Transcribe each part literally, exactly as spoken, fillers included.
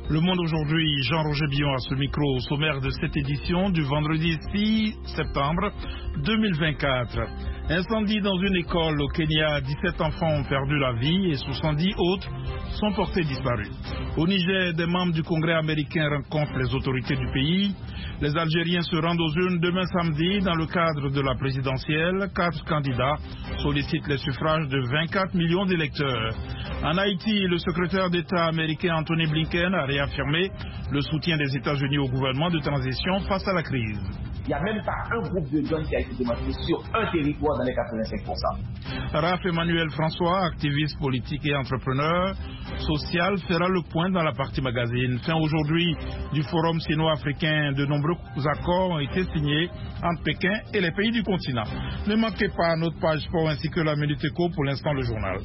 Le Monde aujourd'hui, Jean-Roger Billon à ce micro au sommaire de cette édition du vendredi six septembre deux mille vingt-quatre. Incendie dans une école au Kenya, dix-sept enfants ont perdu la vie et soixante-dix autres sont portés disparus. Au Niger, des membres du Congrès américain rencontrent les autorités du pays. Les Algériens se rendent aux urnes demain samedi dans le cadre de la présidentielle. Quatre candidats sollicitent les suffrages de vingt-quatre millions d'électeurs. En Haïti, le secrétaire d'État américain Anthony Blinken a réaffirmé le soutien des États-Unis au gouvernement de transition face à la crise. Il n'y a même pas un groupe de jeunes qui a été démantelé sur un territoire dans les quatre-vingt-cinq pour cent. Raph Emmanuel François, activiste politique et entrepreneur social, fera le point dans la partie magazine. Fin aujourd'hui du Forum sino-africain, de nombreux accords ont été signés entre Pékin et les pays du continent. Ne manquez pas notre page sport ainsi que la Minute Éco, pour l'instant le journal.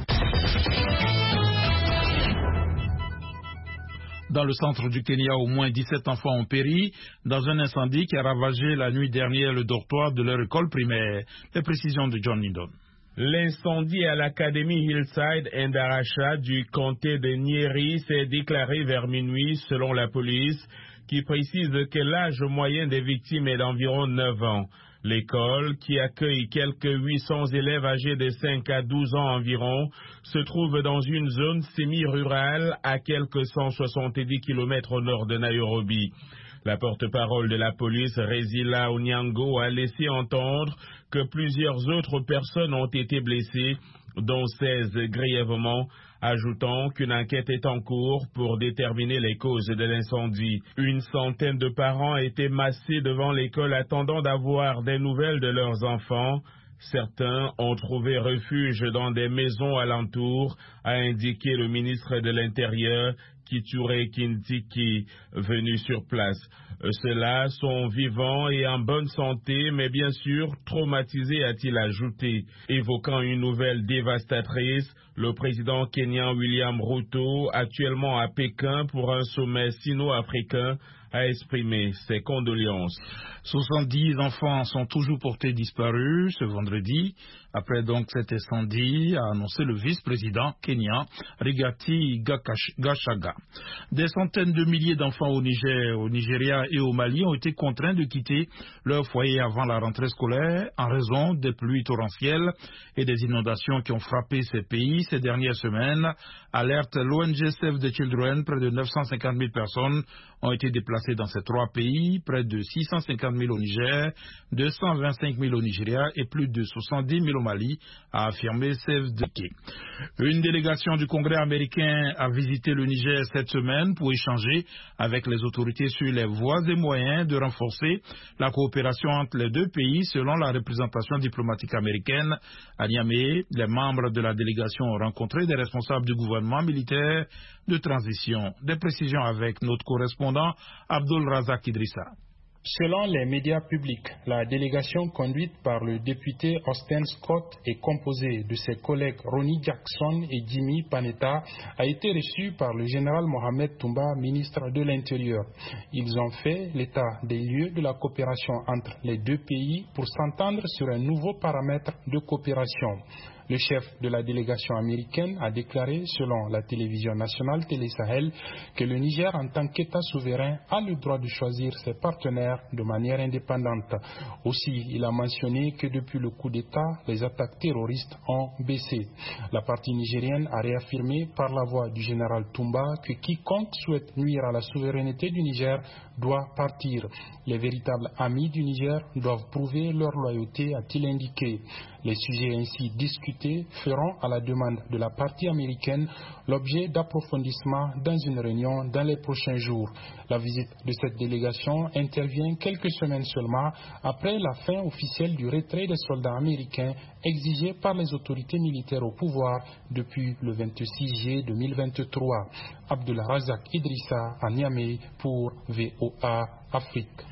Dans le centre du Kenya, au moins dix-sept enfants ont péri dans un incendie qui a ravagé la nuit dernière le dortoir de leur école primaire. Les précisions de John Lindon. L'incendie à l'académie Hillside Indaracha du comté de Nyeri s'est déclaré vers minuit selon la police, qui précise que l'âge moyen des victimes est d'environ neuf ans. L'école, qui accueille quelques huit cents élèves âgés de cinq à douze ans environ, se trouve dans une zone semi-rurale à quelques cent soixante-dix kilomètres au nord de Nairobi. La porte-parole de la police, Rezila Onyango, a laissé entendre que plusieurs autres personnes ont été blessées, dont seize grièvement, ajoutant qu'une enquête est en cours pour déterminer les causes de l'incendie. Une centaine de parents étaient massés devant l'école attendant d'avoir des nouvelles de leurs enfants. Certains ont trouvé refuge dans des maisons alentours, a indiqué le ministre de l'Intérieur, Kithure Kindiki, venu sur place. Ceux-là sont vivants et en bonne santé, mais bien sûr traumatisés, a-t-il ajouté. Évoquant une nouvelle dévastatrice, le président kenyan William Ruto, actuellement à Pékin pour un sommet sino-africain, a exprimé ses condoléances. soixante-dix enfants sont toujours portés disparus ce vendredi. Après donc cet incendie, a annoncé le vice-président kenyan Rigathi Gachagua. Des centaines de milliers d'enfants au Niger, au Nigeria et au Mali ont été contraints de quitter leur foyer avant la rentrée scolaire en raison des pluies torrentielles et des inondations qui ont frappé ces pays ces dernières semaines. Alerte l'O N G Save the Children, près de neuf cent cinquante mille personnes ont été déplacées dans ces trois pays, près de six cent cinquante mille au Niger, deux cent vingt-cinq mille au Nigeria et plus de soixante-dix mille au Mali, a affirmé Save the Children. Une délégation du Congrès américain a visité le Niger cette semaine pour échanger avec les autorités sur les voies et moyens de renforcer la coopération entre les deux pays selon la représentation diplomatique américaine. À Niamey, les membres de la délégation ont rencontré des responsables du gouvernement militaire de transition. Des précisions avec notre correspondant Abdul Razak Idrissa. Selon les médias publics, la délégation conduite par le député Austin Scott est composée de ses collègues Ronnie Jackson et Jimmy Panetta, a été reçue par le général Mohamed Toumba, ministre de l'Intérieur. Ils ont fait l'état des lieux de la coopération entre les deux pays pour s'entendre sur un nouveau paramètre de coopération. Le chef de la délégation américaine a déclaré, selon la télévision nationale Télé Sahel, que le Niger, en tant qu'État souverain, a le droit de choisir ses partenaires de manière indépendante. Aussi, il a mentionné que depuis le coup d'État, les attaques terroristes ont baissé. La partie nigérienne a réaffirmé par la voix du général Toumba que quiconque souhaite nuire à la souveraineté du Niger doit partir. Les véritables amis du Niger doivent prouver leur loyauté, a-t-il indiqué. Les sujets ainsi discutés feront, à la demande de la partie américaine, l'objet d'approfondissement dans une réunion dans les prochains jours. La visite de cette délégation intervient quelques semaines seulement après la fin officielle du retrait des soldats américains exigé par les autorités militaires au pouvoir depuis le vingt-six juillet deux mille vingt-trois. Abdullah Razak Idrissa à Niamey pour V O A Afrique.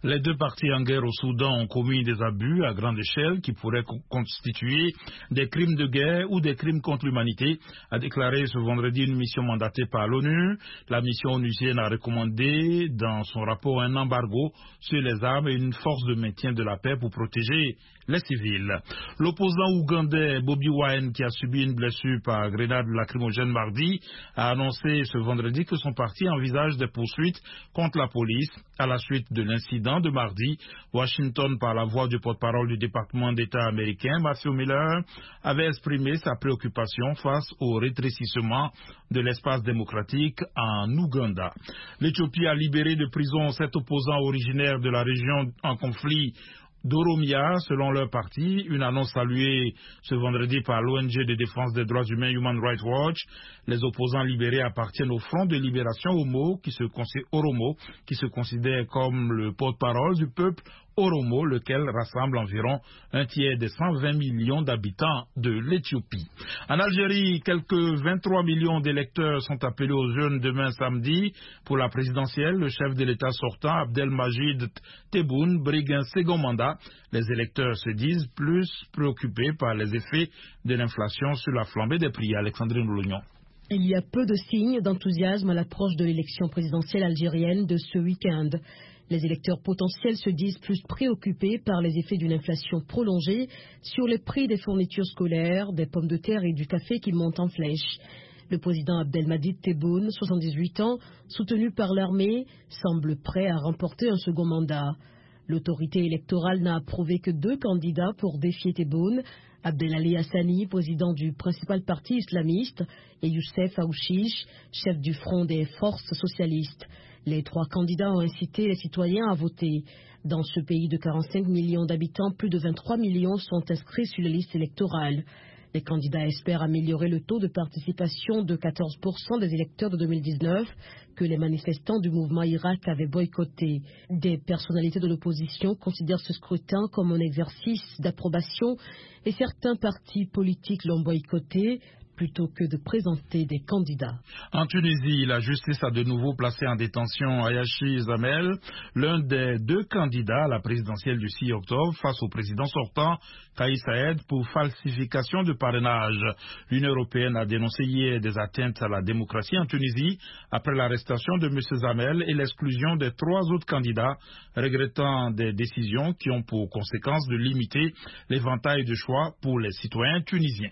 Les deux parties en guerre au Soudan ont commis des abus à grande échelle qui pourraient constituer des crimes de guerre ou des crimes contre l'humanité, a déclaré ce vendredi une mission mandatée par l'ONU. La mission onusienne a recommandé dans son rapport un embargo sur les armes et une force de maintien de la paix pour protéger les civils. L'opposant ougandais Bobi Wine, qui a subi une blessure par grenade lacrymogène mardi, a annoncé ce vendredi que son parti envisage des poursuites contre la police à la suite de l'incident de mardi. Washington, par la voix du porte-parole du département d'État américain, Matthew Miller, avait exprimé sa préoccupation face au rétrécissement de l'espace démocratique en Ouganda. L'Éthiopie a libéré de prison sept opposants originaires de la région en conflit d'Oromia, selon leur parti, une annonce saluée ce vendredi par l'O N G de défense des droits humains Human Rights Watch. Les opposants libérés appartiennent au Front de libération Oromo, qui se, Oromo, qui se considère comme le porte-parole du peuple Oromo, lequel rassemble environ un tiers des cent vingt millions d'habitants de l'Éthiopie. En Algérie, quelques vingt-trois millions d'électeurs sont appelés aux urnes demain samedi pour la présidentielle. Le chef de l'État sortant, Abdelmajid Tebboune, brigue un second mandat. Les électeurs se disent plus préoccupés par les effets de l'inflation sur la flambée des prix. Alexandrine Lougnon. Il y a peu de signes d'enthousiasme à l'approche de l'élection présidentielle algérienne de ce week-end. Les électeurs potentiels se disent plus préoccupés par les effets d'une inflation prolongée sur les prix des fournitures scolaires, des pommes de terre et du café qui montent en flèche. Le président Abdelmajid Tebboune, soixante-dix-huit ans, soutenu par l'armée, semble prêt à remporter un second mandat. L'autorité électorale n'a approuvé que deux candidats pour défier Tebboune, Abdelali Hassani, président du principal parti islamiste, et Youssef Aouchiche, chef du Front des forces socialistes. Les trois candidats ont incité les citoyens à voter. Dans ce pays de quarante-cinq millions d'habitants, plus de vingt-trois millions sont inscrits sur les listes électorales. Les candidats espèrent améliorer le taux de participation de quatorze pour cent des électeurs de deux mille dix-neuf que les manifestants du mouvement Irak avaient boycotté. Des personnalités de l'opposition considèrent ce scrutin comme un exercice d'approbation et certains partis politiques l'ont boycotté plutôt que de présenter des candidats. En Tunisie, la justice a de nouveau placé en détention Ayachi Zamel, l'un des deux candidats à la présidentielle du six octobre face au président sortant Kais Saied pour falsification de parrainage. L'Union européenne a dénoncé hier des atteintes à la démocratie en Tunisie après l'arrestation de M. Zamel et l'exclusion des trois autres candidats, regrettant des décisions qui ont pour conséquence de limiter l'éventail de choix pour les citoyens tunisiens.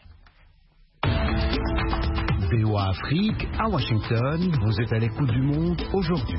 V O A Afrique, à Washington, vous êtes à l'écoute du monde aujourd'hui.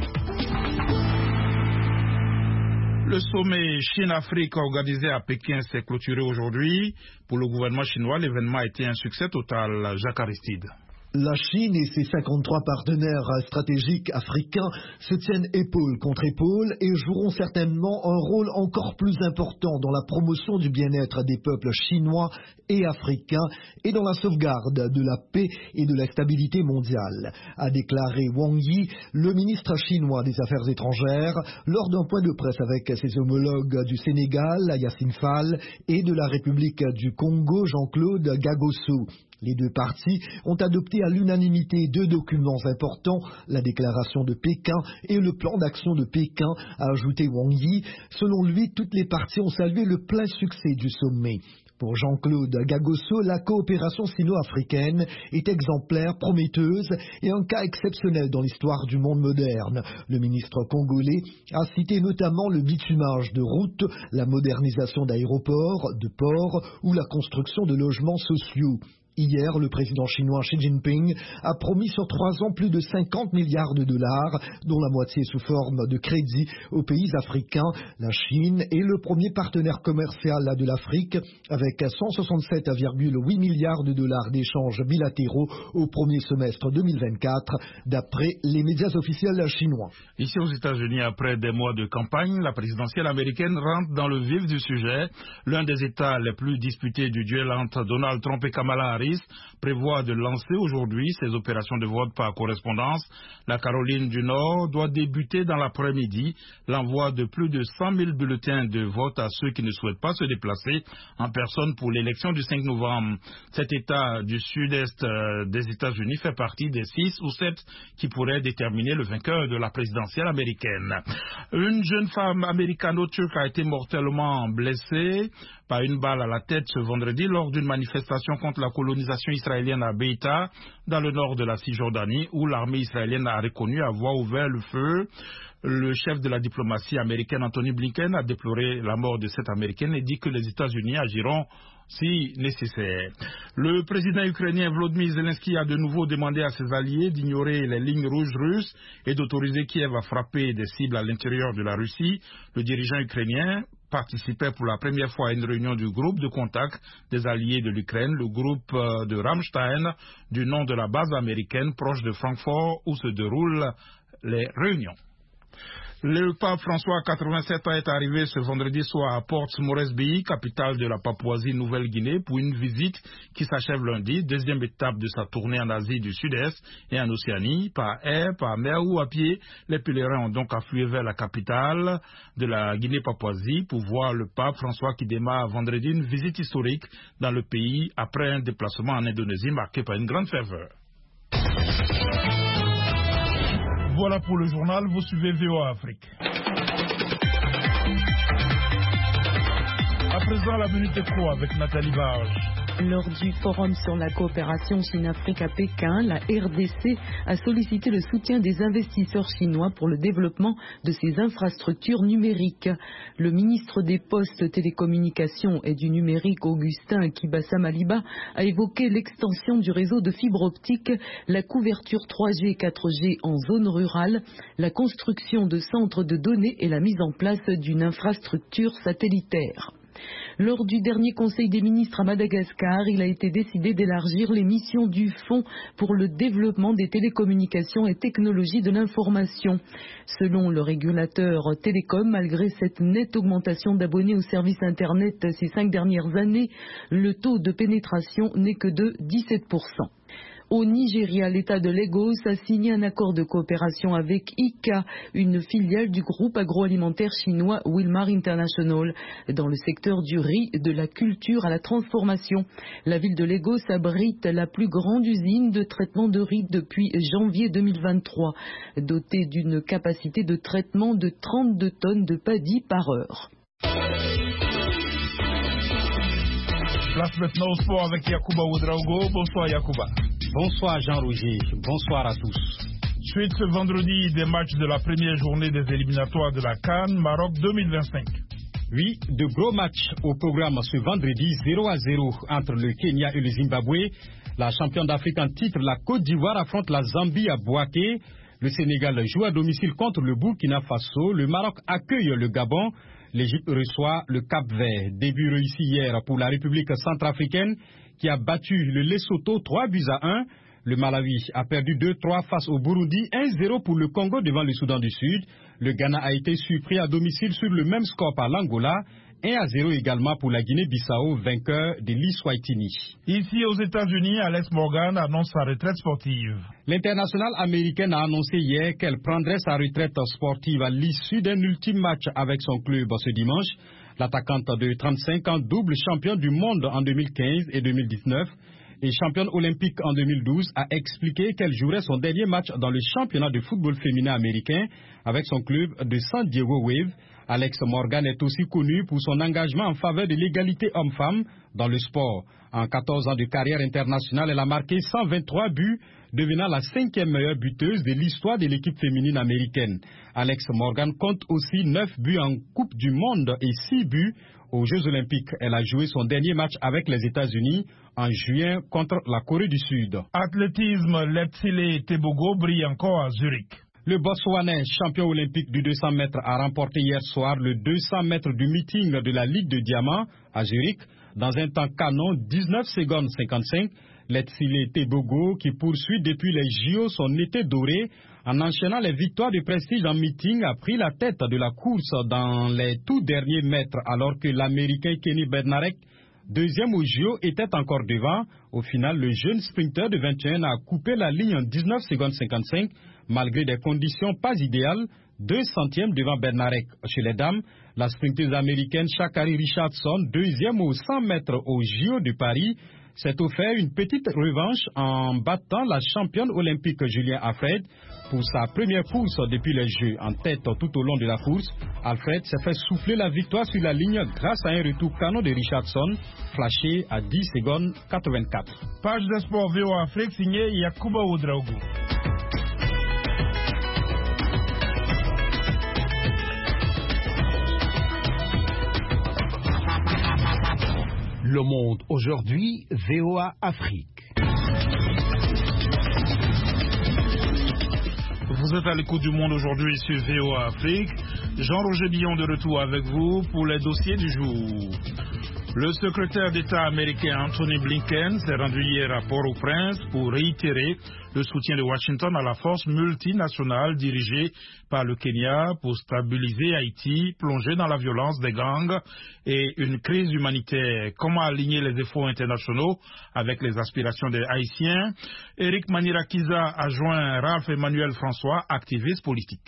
Le sommet Chine-Afrique organisé à Pékin s'est clôturé aujourd'hui. Pour le gouvernement chinois, l'événement a été un succès total. Jacques Aristide. La Chine et ses cinquante-trois partenaires stratégiques africains se tiennent épaule contre épaule et joueront certainement un rôle encore plus important dans la promotion du bien-être des peuples chinois et africains et dans la sauvegarde de la paix et de la stabilité mondiale, a déclaré Wang Yi, le ministre chinois des Affaires étrangères, lors d'un point de presse avec ses homologues du Sénégal, Yassine Fall, et de la République du Congo, Jean-Claude Gagosso. Les deux parties ont adopté à l'unanimité deux documents importants, la déclaration de Pékin et le plan d'action de Pékin, a ajouté Wang Yi. Selon lui, toutes les parties ont salué le plein succès du sommet. Pour Jean-Claude Gagosso, la coopération sino-africaine est exemplaire, prometteuse et un cas exceptionnel dans l'histoire du monde moderne. Le ministre congolais a cité notamment le bitumage de routes, la modernisation d'aéroports, de ports ou la construction de logements sociaux. Hier, le président chinois Xi Jinping a promis sur trois ans plus de cinquante milliards de dollars, dont la moitié sous forme de crédit aux pays africains. La Chine est le premier partenaire commercial de l'Afrique, avec cent soixante-sept virgule huit milliards de dollars d'échanges bilatéraux au premier semestre deux mille vingt-quatre, d'après les médias officiels chinois. Ici aux États-Unis, après des mois de campagne, la présidentielle américaine rentre dans le vif du sujet. L'un des États les plus disputés du duel entre Donald Trump et Kamala Harris Harris prévoit de lancer aujourd'hui ses opérations de vote par correspondance. La Caroline du Nord doit débuter dans l'après-midi l'envoi de plus de cent mille bulletins de vote à ceux qui ne souhaitent pas se déplacer en personne pour l'élection du cinq novembre. Cet État du sud-est euh, des États-Unis fait partie des six ou sept qui pourraient déterminer le vainqueur de la présidentielle américaine. Une jeune femme américano-turque a été mortellement blessée par une balle à la tête ce vendredi lors d'une manifestation contre la colonisation israélienne à Beïta, dans le nord de la Cisjordanie, où l'armée israélienne a reconnu avoir ouvert le feu. Le chef de la diplomatie américaine, Anthony Blinken, a déploré la mort de cette Américaine et dit que les États-Unis agiront si nécessaire. Le président ukrainien Volodymyr Zelensky a de nouveau demandé à ses alliés d'ignorer les lignes rouges russes et d'autoriser Kiev à frapper des cibles à l'intérieur de la Russie. Le dirigeant ukrainien participait pour la première fois à une réunion du groupe de contact des alliés de l'Ukraine, le groupe de Ramstein, du nom de la base américaine proche de Francfort où se déroulent les réunions. Le pape François, quatre-vingt-sept ans, est arrivé ce vendredi soir à Port Moresby, capitale de la Papouasie-Nouvelle-Guinée, pour une visite qui s'achève lundi, deuxième étape de sa tournée en Asie du Sud-Est et en Océanie, par air, par mer ou à pied. Les pèlerins ont donc afflué vers la capitale de la Guinée-Papouasie pour voir le pape François qui démarre vendredi une visite historique dans le pays après un déplacement en Indonésie marqué par une grande ferveur. Voilà pour le journal, vous suivez V O A Afrique. À présent, la Minute Éco avec Nathalie Barge. Lors du forum sur la coopération Chine-Afrique à Pékin, la R D C a sollicité le soutien des investisseurs chinois pour le développement de ses infrastructures numériques. Le ministre des Postes, Télécommunications et du Numérique, Augustin Kibassa Maliba, a évoqué l'extension du réseau de fibre optique, la couverture trois G et quatre G en zone rurale, la construction de centres de données et la mise en place d'une infrastructure satellitaire. Lors du dernier Conseil des ministres à Madagascar, il a été décidé d'élargir les missions du Fonds pour le développement des télécommunications et technologies de l'information. Selon le régulateur Télécom, malgré cette nette augmentation d'abonnés au service Internet ces cinq dernières années, le taux de pénétration n'est que de dix-sept pour cent. Au Nigeria, l'État de Lagos a signé un accord de coopération avec I C A, une filiale du groupe agroalimentaire chinois Wilmar International, dans le secteur du riz, de la culture à la transformation. La ville de Lagos abrite la plus grande usine de traitement de riz depuis janvier deux mille vingt-trois, dotée d'une capacité de traitement de trente-deux tonnes de paddy par heure. Place maintenant au sport avec Yacouba Ouedraogo. Bonsoir Yacouba. Bonsoir Jean-Roger, bonsoir à tous. Suite ce vendredi des matchs de la première journée des éliminatoires de la CAN Maroc deux mille vingt-cinq. Oui, de gros matchs au programme ce vendredi, zéro à zéro entre le Kenya et le Zimbabwe. La championne d'Afrique en titre, la Côte d'Ivoire, affronte la Zambie à Bouaké. Le Sénégal joue à domicile contre le Burkina Faso. Le Maroc accueille le Gabon. L'Égypte reçoit le Cap-Vert. Début réussi hier pour la République centrafricaine qui a battu le Lesotho trois buts à un. Le Malawi a perdu deux trois face au Burundi, un zéro pour le Congo devant le Soudan du Sud. Le Ghana a été surpris à domicile sur le même score par l'Angola. un à zéro également pour la Guinée-Bissau, vainqueur de l'Eswatini. Ici aux États-Unis, Alex Morgan annonce sa retraite sportive. L'internationale américaine a annoncé hier qu'elle prendrait sa retraite sportive à l'issue d'un ultime match avec son club ce dimanche. L'attaquante de trente-cinq ans, double championne du monde en deux mille quinze et deux mille dix-neuf et championne olympique en deux mille douze, a expliqué qu'elle jouerait son dernier match dans le championnat de football féminin américain avec son club de San Diego Wave. Alex Morgan est aussi connu pour son engagement en faveur de l'égalité homme-femme dans le sport. En quatorze ans de carrière internationale, elle a marqué cent vingt-trois buts, devenant la cinquième meilleure buteuse de l'histoire de l'équipe féminine américaine. Alex Morgan compte aussi neuf buts en Coupe du Monde et six buts aux Jeux Olympiques. Elle a joué son dernier match avec les États-Unis en juin contre la Corée du Sud. Athlétisme, Letsile Tebogo brille encore à Zurich. Le Botswanais, champion olympique du deux cents mètres, a remporté hier soir le deux cents mètres du meeting de la Ligue de Diamant à Zurich dans un temps canon dix-neuf secondes cinquante-cinq. Letsile Tebogo, qui poursuit depuis les J O son été doré, en enchaînant les victoires de prestige en meeting, a pris la tête de la course dans les tout derniers mètres, alors que l'Américain Kenny Bednarek deuxième au J O, était encore devant. Au final, le jeune sprinter de vingt et un a coupé la ligne en dix-neuf secondes cinquante-cinq, malgré des conditions pas idéales. Deux centièmes devant Bernarek. Chez les dames, la sprinteuse américaine Sha'Carri Richardson, deuxième aux cent mètres au J O de Paris, s'est offert une petite revanche en battant la championne olympique Julien Alfred pour sa première course depuis les Jeux. En tête tout au long de la course, Alfred s'est fait souffler la victoire sur la ligne grâce à un retour canon de Richardson, flashé à dix secondes quatre-vingt-quatre. Page de sport V O Afrique signée Yakuba Oudraogo. Le Monde aujourd'hui, V O A Afrique. Vous êtes à l'écoute du Monde aujourd'hui sur V O A Afrique. Jean-Roger Billon de retour avec vous pour les dossiers du jour. Le secrétaire d'État américain Anthony Blinken s'est rendu hier à Port-au-Prince pour réitérer le soutien de Washington à la force multinationale dirigée par le Kenya pour stabiliser Haïti, plongé dans la violence des gangs et une crise humanitaire. Comment aligner les efforts internationaux avec les aspirations des Haïtiens? Eric Manirakiza a joint Ralph Emmanuel François, activiste politique.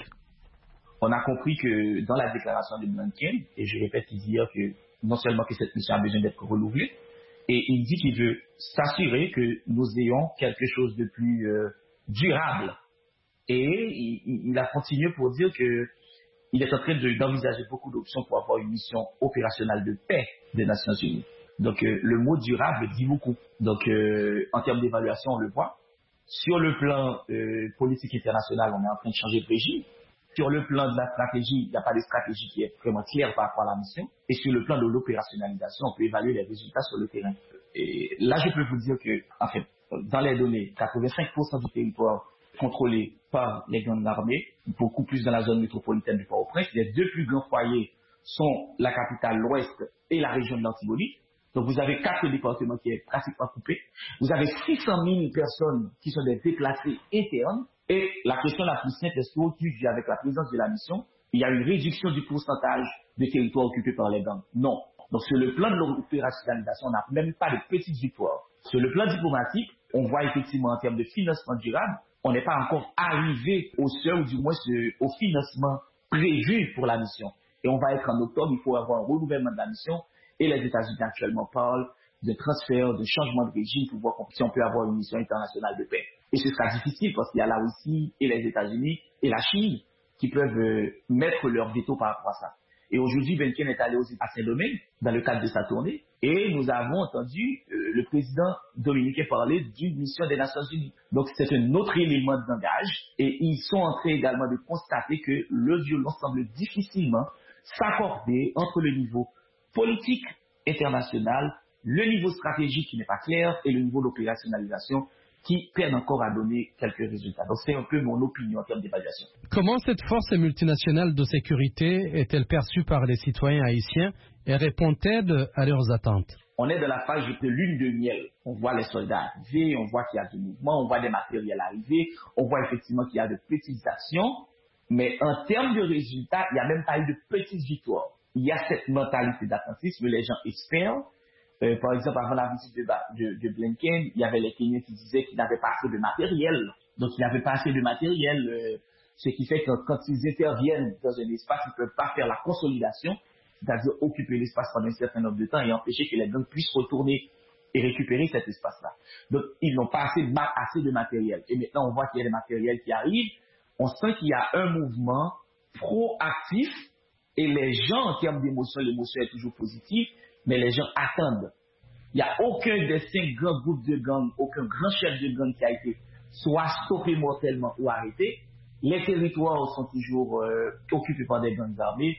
On a compris que dans la déclaration de Blinken, et je répète ici que non seulement que cette mission a besoin d'être renouvelée, et il dit qu'il veut s'assurer que nous ayons quelque chose de plus euh, durable. Et il, il a continué pour dire qu'il est en train de, d'envisager beaucoup d'options pour avoir une mission opérationnelle de paix des Nations Unies. Donc euh, le mot durable dit beaucoup. Donc euh, en termes d'évaluation, on le voit. Sur le plan euh, politique international, on est en train de changer de régime. Sur le plan de la stratégie, il n'y a pas de stratégie qui est vraiment claire par rapport à la mission. Et sur le plan de l'opérationnalisation, on peut évaluer les résultats sur le terrain. Et là, je peux vous dire que, en fait, dans les données, quatre-vingt-cinq pour cent du territoire contrôlé par les gangs armés, beaucoup plus dans la zone métropolitaine du Port-au-Prince. Les deux plus grands foyers sont la capitale, l'Ouest, et la région de l'Antibonite. Donc vous avez quatre départements qui sont pratiquement coupés. Vous avez six cent mille personnes qui sont des déplacés internes. Et la question la plus simple est qu'aujourd'hui, avec la présence de la mission, il y a une réduction du pourcentage de territoires occupés par les gangs. Non. Donc sur le plan de l'opérationnalisation, on n'a même pas de petites victoires. Sur le plan diplomatique, on voit effectivement en termes de financement durable, on n'est pas encore arrivé au seuil, ou du moins au financement prévu pour la mission. Et on va être en octobre, il faut avoir un renouvellement de la mission. Et les États-Unis actuellement parlent de transfert, de changement de régime pour voir si on peut avoir une mission internationale de paix. Et ce sera difficile parce qu'il y a la Russie et les États-Unis et la Chine qui peuvent euh, mettre leur veto par rapport à ça. Et aujourd'hui, Blinken est allé aussi à Saint-Domingue dans le cadre de sa tournée et nous avons entendu euh, le président dominicain parler d'une mission des Nations Unies. Donc c'est un autre élément de langage et ils sont en train également de constater que le violon semble difficilement s'accorder entre le niveau politique international, le niveau stratégique qui n'est pas clair et le niveau d'opérationnalisation qui peinent encore à donner quelques résultats. Donc c'est un peu mon opinion en termes d'évaluation. Comment cette force multinationale de sécurité est-elle perçue par les citoyens haïtiens et répond-elle à leurs attentes? On est dans la phase de lune de miel. On voit les soldats arriver, on voit qu'il y a du mouvement, on voit des matériels arriver, on voit effectivement qu'il y a de petites actions, mais en termes de résultats, il n'y a même pas eu de petites victoires. Il y a cette mentalité d'attentisme, les gens espèrent. Euh, par exemple, avant la visite de, de, de Blinken, il y avait les Kenyans qui disaient qu'ils n'avaient pas assez de matériel. Donc, ils n'avaient pas assez de matériel, euh, ce qui fait que quand ils interviennent dans un espace, ils ne peuvent pas faire la consolidation, c'est-à-dire occuper l'espace pendant un certain nombre de temps et empêcher que les gangs puissent retourner et récupérer cet espace-là. Donc, ils n'ont pas assez de, assez de matériel. Et maintenant, on voit qu'il y a des matériels qui arrivent. On sent qu'il y a un mouvement proactif et les gens, en termes d'émotion, l'émotion est toujours positive, mais les gens attendent. Il n'y a aucun des cinq grands groupes de gangs, aucun grand chef de gang qui a été soit stoppé mortellement ou arrêté. Les territoires sont toujours euh, occupés par des gangs armés.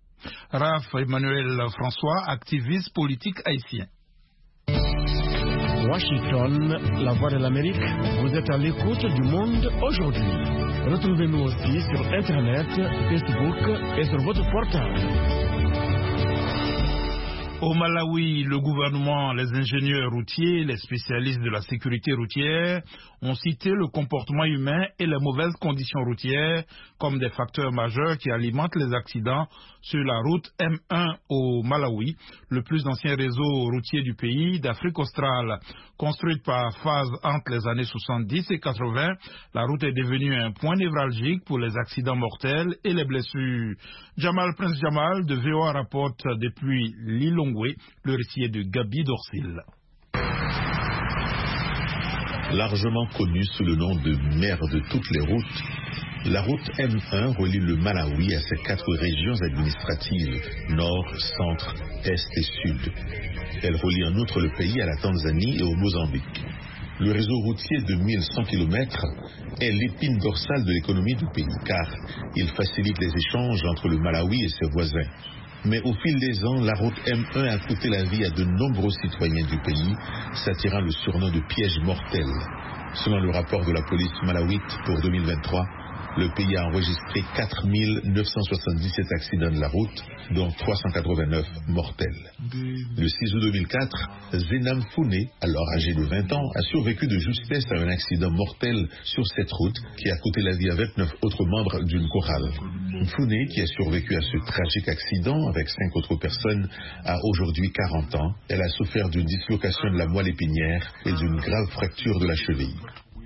Raph Emmanuel François, activiste politique haïtien. Washington, la voix de l'Amérique, vous êtes à l'écoute du Monde aujourd'hui. Retrouvez-nous aussi sur Internet, Facebook et sur votre portable. Au Malawi, le gouvernement, les ingénieurs routiers, les spécialistes de la sécurité routière ont cité le comportement humain et les mauvaises conditions routières comme des facteurs majeurs qui alimentent les accidents sur la route M un au Malawi, le plus ancien réseau routier du pays d'Afrique australe. Construite par phase entre les années soixante-dix et quatre-vingts, la route est devenue un point névralgique pour les accidents mortels et les blessures. Jamal Prince Jamal de V O A rapporte depuis Lilongwe, le récit de Gabi Dorsil. Largement connue sous le nom de mère de toutes les routes, la route M un relie le Malawi à ses quatre régions administratives, nord, centre, est et sud. Elle relie en outre le pays à la Tanzanie et au Mozambique. Le réseau routier de mille cent kilomètres est l'épine dorsale de l'économie du pays, car il facilite les échanges entre le Malawi et ses voisins. Mais au fil des ans, la route M un a coûté la vie à de nombreux citoyens du pays, s'attirant le surnom de piège mortel. Selon le rapport de la police malawite pour deux mille vingt-trois, le pays a enregistré quatre mille neuf cent soixante-dix-sept accidents de la route, dont trois cent quatre-vingt-neuf mortels. Le six août deux mille quatre, Zenam Fune, alors âgé de vingt ans, a survécu de justesse à un accident mortel sur cette route qui a coûté la vie à vingt-neuf autres membres d'une chorale. Fune, qui a survécu à ce tragique accident avec cinq autres personnes, a aujourd'hui quarante ans. Elle a souffert d'une dislocation de la moelle épinière et d'une grave fracture de la cheville.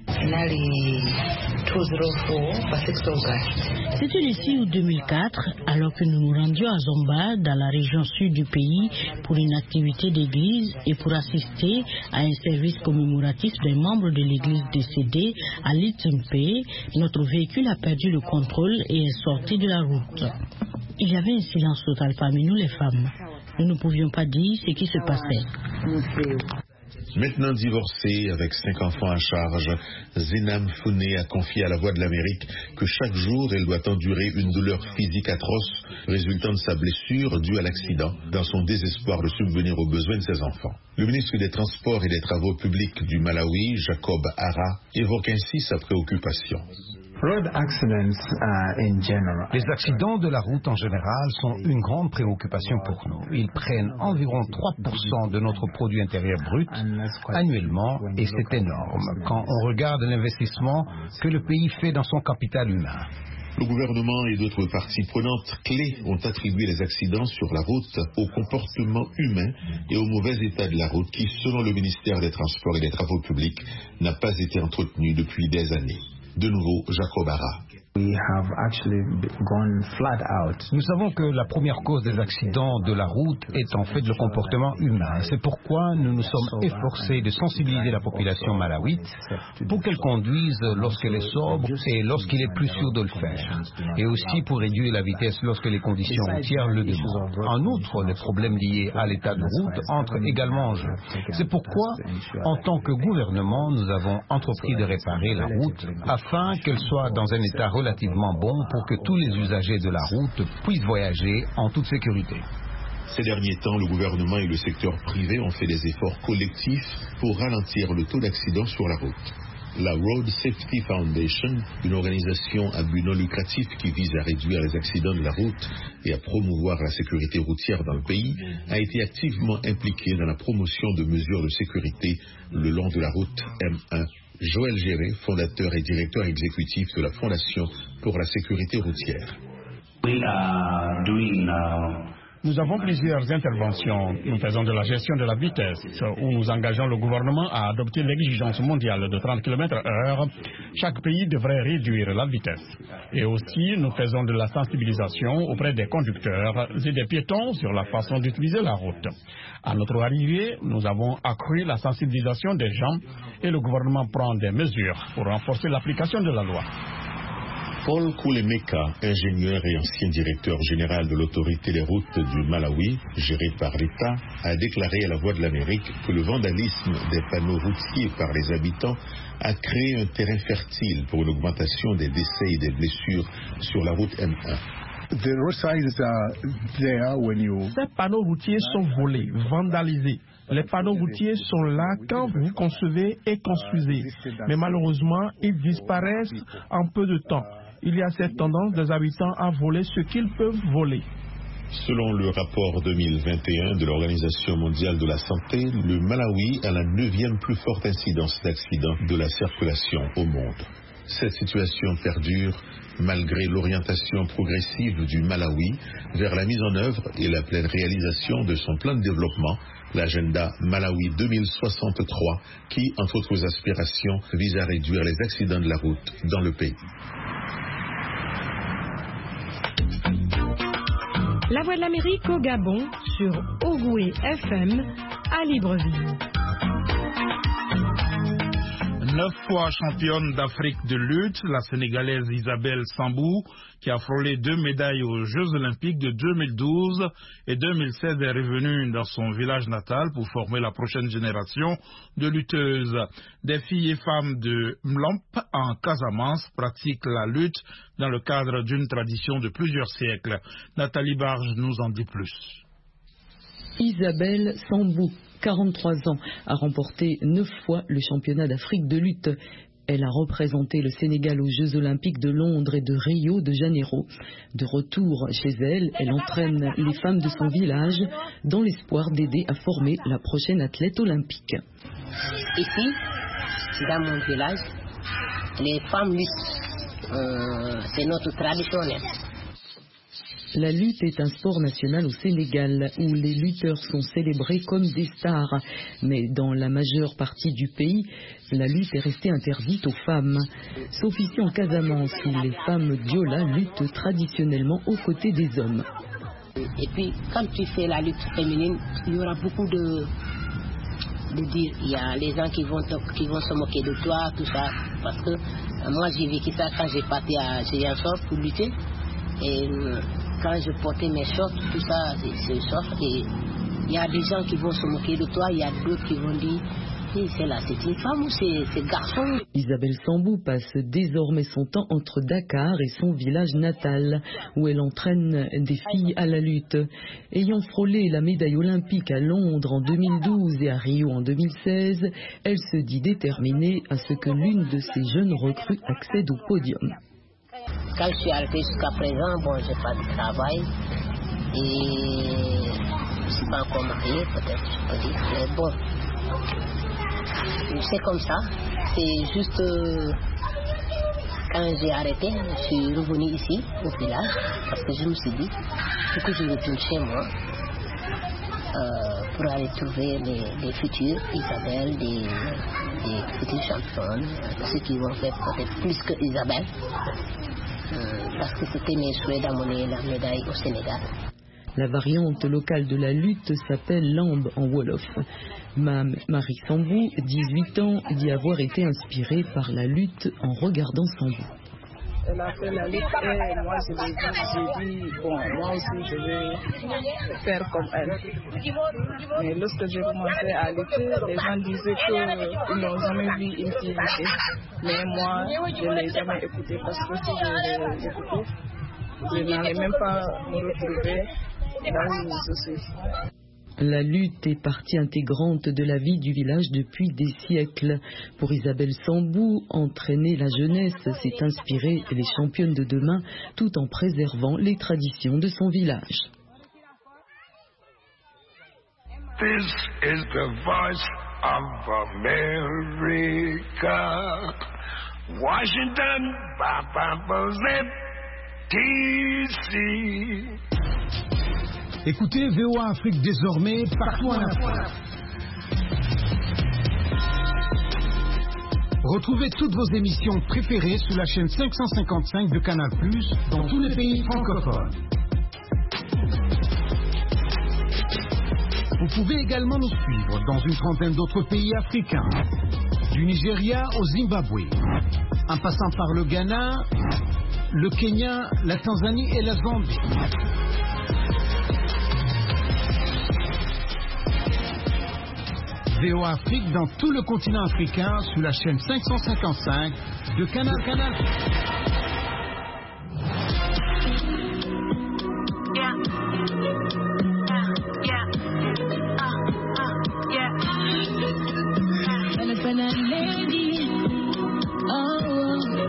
C'était le six août deux mille quatre, alors que nous nous rendions à Zomba, dans la région sud du pays, pour une activité d'église et pour assister à un service commémoratif d'un membre de l'église décédé à Litempe. Notre véhicule a perdu le contrôle et est sorti de la route. Il y avait un silence total parmi nous les femmes. Nous ne pouvions pas dire ce qui se passait. Maintenant divorcée, avec cinq enfants à charge, Zenam Fune a confié à la Voix de l'Amérique que chaque jour, elle doit endurer une douleur physique atroce résultant de sa blessure due à l'accident, dans son désespoir de subvenir aux besoins de ses enfants. Le ministre des Transports et des Travaux publics du Malawi, Jacob Ara, évoque ainsi sa préoccupation. Les accidents de la route en général sont une grande préoccupation pour nous. Ils prennent environ trois pour cent de notre produit intérieur brut annuellement et c'est énorme quand on regarde l'investissement que le pays fait dans son capital humain. Le gouvernement et d'autres parties prenantes clés ont attribué les accidents sur la route au comportement humain et au mauvais état de la route qui, selon le ministère des Transports et des Travaux publics, n'a pas été entretenu depuis des années. De nouveau, Jacob Ara. Nous savons que la première cause des accidents de la route est en fait le comportement humain. C'est pourquoi nous nous sommes efforcés de sensibiliser la population malawite pour qu'elle conduise lorsqu'elle est sobre et lorsqu'il est plus sûr de le faire. Et aussi pour réduire la vitesse lorsque les conditions routières le demandent. En outre, les problèmes liés à l'état de route entrent également en jeu. C'est pourquoi, en tant que gouvernement, nous avons entrepris de réparer la route afin qu'elle soit dans un état relativement relativement bon pour que tous les usagers de la route puissent voyager en toute sécurité. Ces derniers temps, le gouvernement et le secteur privé ont fait des efforts collectifs pour ralentir le taux d'accidents sur la route. La Road Safety Foundation, une organisation à but non lucratif qui vise à réduire les accidents de la route et à promouvoir la sécurité routière dans le pays, a été activement impliquée dans la promotion de mesures de sécurité le long de la route M un. Joël Géré, fondateur et directeur exécutif de la Fondation pour la sécurité routière. Nous avons plusieurs interventions. Nous faisons de la gestion de la vitesse, où nous engageons le gouvernement à adopter l'exigence mondiale de trente kilomètres heure. Chaque pays devrait réduire la vitesse. Et aussi, nous faisons de la sensibilisation auprès des conducteurs et des piétons sur la façon d'utiliser la route. À notre arrivée, nous avons accru la sensibilisation des gens et le gouvernement prend des mesures pour renforcer l'application de la loi. Paul Koulemeka, ingénieur et ancien directeur général de l'autorité des routes du Malawi, gérée par l'État, a déclaré à la Voix de l'Amérique que le vandalisme des panneaux routiers par les habitants a créé un terrain fertile pour une augmentation des décès et des blessures sur la route M un. Ces panneaux routiers sont volés, vandalisés. Les panneaux routiers sont là quand vous concevez et construisez. Mais malheureusement, ils disparaissent en peu de temps. Il y a cette tendance des habitants à voler ce qu'ils peuvent voler. Selon le rapport deux mille vingt et un de l'Organisation mondiale de la santé, le Malawi a la neuvième plus forte incidence d'accidents de la circulation au monde. Cette situation perdure malgré l'orientation progressive du Malawi vers la mise en œuvre et la pleine réalisation de son plan de développement, l'agenda Malawi deux mille soixante-trois, qui, entre autres aspirations, vise à réduire les accidents de la route dans le pays. La Voix de l'Amérique au Gabon sur Ogoué F M à Libreville. Neuf fois championne d'Afrique de lutte, la Sénégalaise Isabelle Sambou, qui a frôlé deux médailles aux Jeux Olympiques de deux mille douze et deux mille seize, est revenue dans son village natal pour former la prochaine génération de lutteuses. Des filles et femmes de Mlomp en Casamance pratiquent la lutte dans le cadre d'une tradition de plusieurs siècles. Nathalie Barge nous en dit plus. Isabelle Sambou, quarante-trois ans, a remporté neuf fois le championnat d'Afrique de lutte. Elle a représenté le Sénégal aux Jeux Olympiques de Londres et de Rio de Janeiro. De retour chez elle, elle entraîne les femmes de son village dans l'espoir d'aider à former la prochaine athlète olympique. Ici, dans mon village, les femmes luttent. Euh, c'est notre tradition. La lutte est un sport national au Sénégal où les lutteurs sont célébrés comme des stars. Mais dans la majeure partie du pays, la lutte est restée interdite aux femmes. Sauf ici en Casamance où les femmes Diola luttent traditionnellement aux côtés des hommes. Et puis quand tu fais la lutte féminine, il y aura beaucoup de, de dire. Il y a les gens qui vont, te, qui vont se moquer de toi, tout ça. Parce que euh, moi j'ai vécu ça quand j'ai parti à Géant-Sort pour lutter. Et euh, quand je portais mes shorts, tout ça, c'est short. Et il y a des gens qui vont se moquer de toi, il y a d'autres qui vont dire, hey, c'est là, c'est une femme ou c'est garçon. Isabelle Sambou passe désormais son temps entre Dakar et son village natal, où elle entraîne des filles à la lutte. Ayant frôlé la médaille olympique à Londres en deux mille douze et à Rio en deux mille seize, elle se dit déterminée à ce que l'une de ces jeunes recrues accède au podium. Quand je suis arrêté jusqu'à présent, bon, j'ai pas de travail et je ne suis pas encore marié, peut-être, je peux dire. Mais bon, c'est comme ça. C'est juste euh, quand j'ai arrêté, je suis revenu ici, au village, parce que je me suis dit, il faut que je retourne chez moi euh, pour aller trouver les, les futures Isabelle, des, des futures championnes, ceux qui vont faire peut-être plus que Isabelle. Parce que c'était mes souhaits d'amener la médaille au Sénégal. La variante locale de la lutte s'appelle lambe en Wolof. Mam Marie Sambou, dix-huit ans, dit avoir été inspirée par la lutte en regardant Sambou. Elle a fait la lutte et moi je l'ai dit, j'ai dit, bon, moi aussi je vais faire comme elle. Mais lorsque j'ai commencé à lutter, les gens disaient qu'ils n'ont jamais vu une fille lutter. Mais moi, je ne l'ai jamais écouté parce que si je l'ai écouté, je n'allais même pas me retrouver là où je suis. La lutte est partie intégrante de la vie du village depuis des siècles. Pour Isabelle Sambou, entraîner la jeunesse, c'est inspirer les championnes de demain tout en préservant les traditions de son village. This is the voice of America. Washington, D C Écoutez V O A Afrique désormais partout en Afrique. Retrouvez toutes vos émissions préférées sur la chaîne cinq cent cinquante-cinq de Canal plus, dans tous les pays francophones. Vous pouvez également nous suivre dans une trentaine d'autres pays africains, du Nigeria au Zimbabwe, en passant par le Ghana, le Kenya, la Tanzanie et la Zambie. V O A Afrique dans tout le continent africain sur la chaîne cinq cent cinquante-cinq de Canal Canal.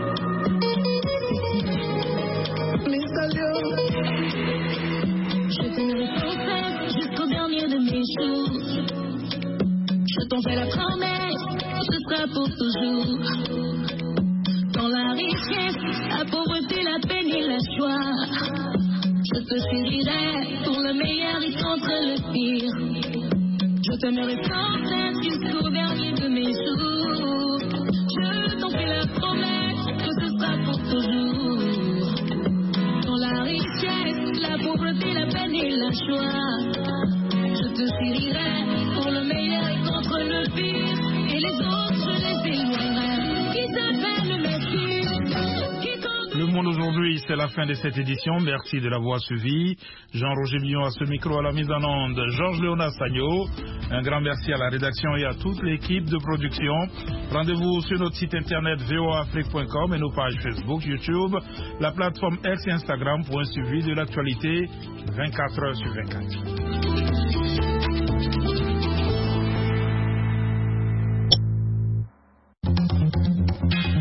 Je Je te chérirai pour le meilleur et contre le pire. Je t'aimerai sans cesse jusqu'au dernier de mes jours. Je t'en fais la promesse que ce sera pour toujours. Dans la richesse, la pauvreté, la peine et la joie, je te chérirai pour le meilleur et contre le pire. Et les autres, je les éloignerai. Qui s'appelle Messie? Le Monde aujourd'hui, c'est la fin de cette édition. Merci de l'avoir suivi. Jean-Roger Billon à ce micro, à la mise en onde, Georges Léonard Sagno. Un grand merci à la rédaction et à toute l'équipe de production. Rendez-vous sur notre site internet v o a afrique point com et nos pages Facebook, YouTube, la plateforme X et Instagram pour un suivi de l'actualité vingt-quatre heures sur vingt-quatre.